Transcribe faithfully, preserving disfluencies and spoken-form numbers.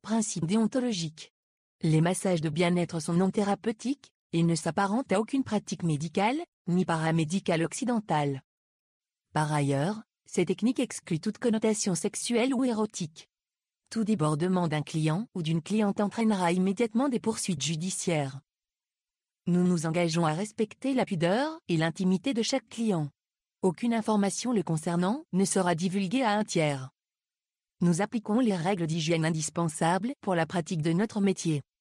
principes déontologiques. Les massages de bien-être sont non thérapeutiques, et ne s'apparentent à aucune pratique médicale, ni paramédicale occidentale. Par ailleurs, ces techniques excluent toute connotation sexuelle ou érotique. Tout débordement d'un client ou d'une cliente entraînera immédiatement des poursuites judiciaires. Nous nous engageons à respecter la pudeur et l'intimité de chaque client. Aucune information le concernant ne sera divulguée à un tiers. Nous appliquons les règles d'hygiène indispensables pour la pratique de notre métier.